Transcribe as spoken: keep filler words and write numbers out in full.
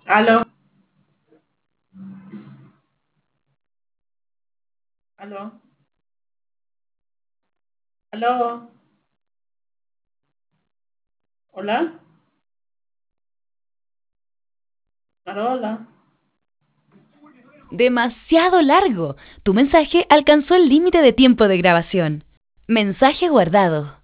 Aló, aló, aló, hola, aló, hola. Demasiado largo. Tu mensaje alcanzó el límite de tiempo de grabación. Mensaje guardado.